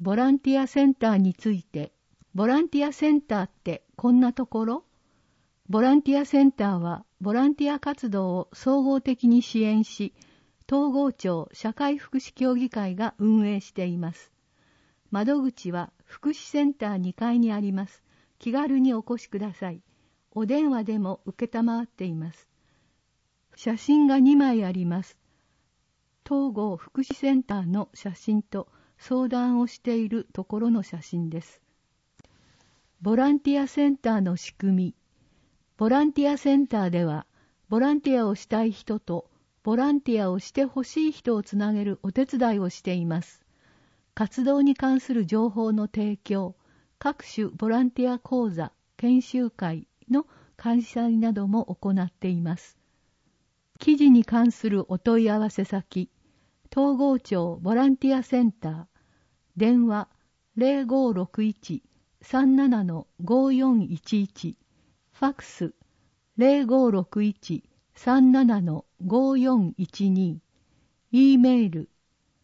ボランティアセンターについて、ボランティアセンターってこんなところ？ボランティアセンターはボランティア活動を総合的に支援し、東郷町社会福祉協議会が運営しています。窓口は福祉センター2階にあります。気軽にお越しください。お電話でも受けたまわっています。写真が2枚あります。東郷福祉センターの写真と相談をしているところの写真です。ボランティアセンターの仕組み。ボランティアセンターでは、ボランティアをしたい人とボランティアをしてほしい人をつなげるお手伝いをしています。活動に関する情報の提供、各種ボランティア講座、研修会の開催なども行っています。記事に関するお問い合わせ先、東郷町ボランティアセンター、電話 0561-37-5411、ファックス 0561-37-5412、E メール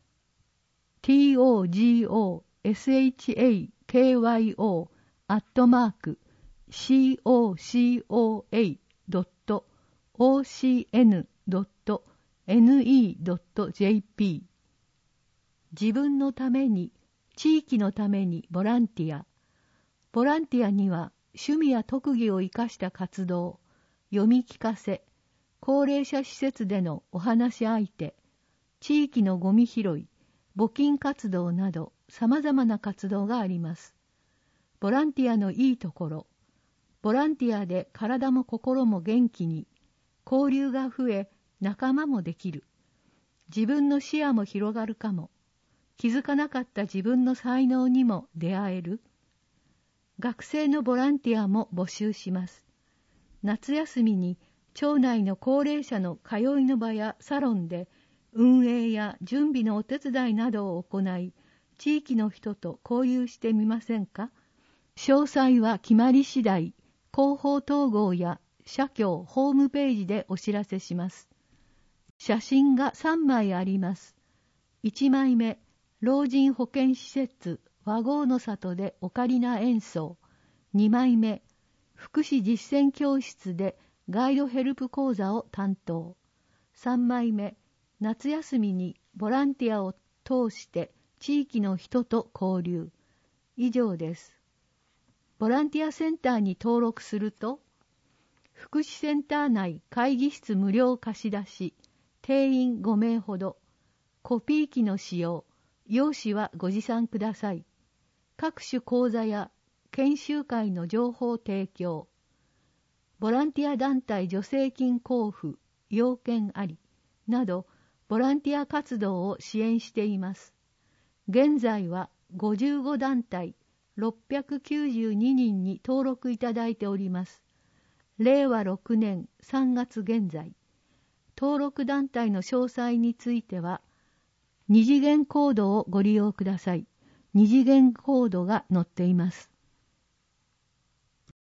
togoshio@coca.ocn.ne.jp。 自分のために、地域のためにボランティア。ボランティアには趣味や特技を生かした活動、読み聞かせ、高齢者施設でのお話し相手、地域のゴミ拾い、募金活動など様々な活動があります。ボランティアのいいところ、ボランティアで体も心も元気に、交流が増え、仲間もできる。自分の視野も広がるかも。気づかなかった自分の才能にも出会える。学生のボランティアも募集します。夏休みに町内の高齢者の通いの場やサロンで運営や準備のお手伝いなどを行い、地域の人と交流してみませんか？詳細は決まり次第、広報統合や社協ホームページでお知らせします。写真が3枚あります。1枚目、老人保健施設和合の里でオカリナ演奏。2枚目、福祉実践教室でガイドヘルプ講座を担当。3枚目、夏休みにボランティアを通して地域の人と交流。以上です。ボランティアセンターに登録すると、福祉センター内会議室無料貸し出し、定員5名ほど、コピー機の使用、用紙はご持参ください。各種講座や研修会の情報提供、ボランティア団体助成金交付、要件あり、など、ボランティア活動を支援しています。現在は55団体692人に登録いただいております。令和6年3月現在、登録団体の詳細については、二次元コードをご利用ください。二次元コードが載っています。